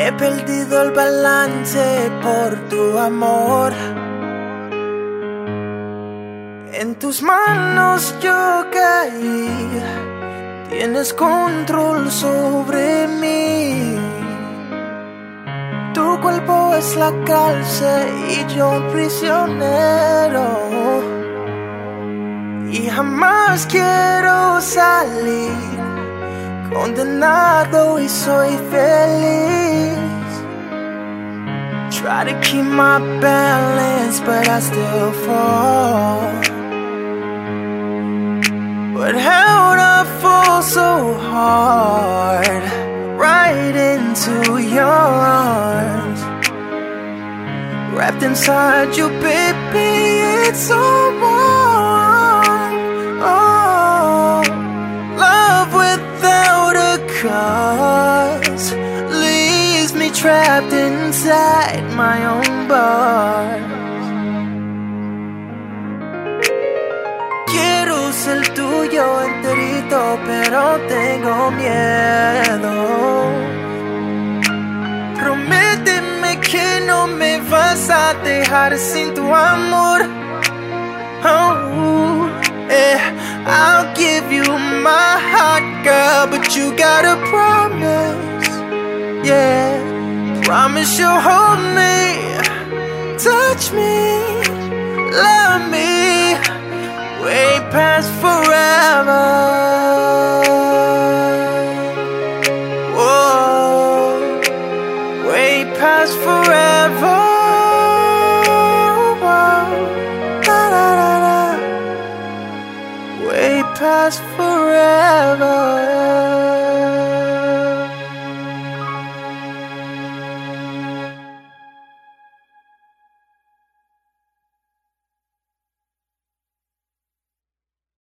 He perdido el balance por tu amor. En tus manos yo caí, tienes control sobre mí. Tu cuerpo es la cárcel y yo prisionero. Y jamás quiero salir, condenado y soy feliz. Try to keep my balance, but I still fall. But how'd I fall so hard, right into your arms, wrapped inside you, baby, it's so warm. Oh, love without a cause leaves me trapped inside my own bars. Quiero ser tuyo enterito, pero tengo miedo. Prométeme que no me vas a dejar sin tu amor. Oh, I'll give you my heart, girl, but you gotta promise, yeah, promise you'll hold me, touch me, love me, way past forever. Whoa, way past forever. Whoa, da, da, da, da. Way past forever.